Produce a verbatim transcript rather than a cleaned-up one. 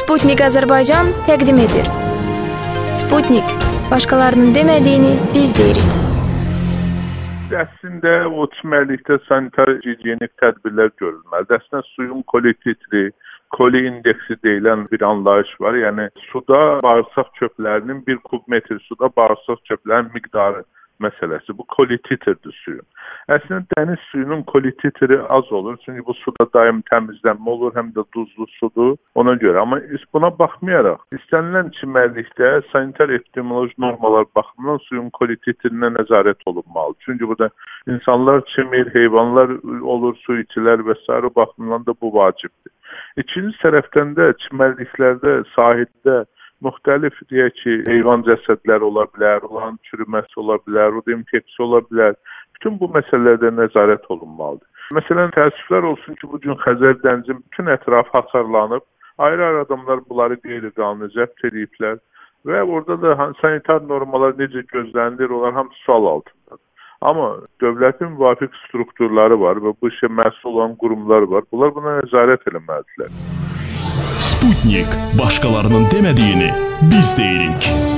Sputnik Azərbaycan təqdim edir. Sputnik, başqalarının demədiyini biz deyirik. Əslində o çimərlikdə sanitar gigiyenik tədbirlər görülməlidir. Əslində suyun koli titri, koli indeksi deyilən bir anlayış var. Yəni suda bağırsaq çöplərinin bir kubmetr suda bağırsaq çöplərinin miqdarı məsələsi. Bu koli titrdir suyun. Əslində dəniz suyunun koli titri az olur. Çünki bu suda daim təmizlənmə olur, həm də duzlu sudur ona görə. Amma buna baxmayaraq, istənilən çimərlikdə sanitar epidemioloji normalar baxımından suyun koli titrinə nəzarət olunmalıdır. Çünki burada insanlar çimir, heyvanlar olur, su içilər və s. baxımından da bu vacibdir. İkinci tərəfdən də çimərliklərdə, sahildə müxtəlif deyək ki, heyvan cəsədləri ola bilər, onların çürüməsi ola bilər, o da infeksiya ola bilər. Bütün bu məsələlərdə nəzarət olunmalıdır. Məsələn, təəssüflər olsun ki, bugün Xəzər dənizin bütün ətrafı hasarlanıb, ayrı-ayrı adamlar bunları qeyri-qanuni zəbt ediblər və orada da sanitar normalar necə gözlənilir, onlar hamısı sual altındadır. Amma dövlətin müvafiq strukturları var və bu işə məsul olan qurumlar var. Bunlar buna nəzarət eləməlidirlər. Sputnik, başqalarının demədiyini biz deyirik.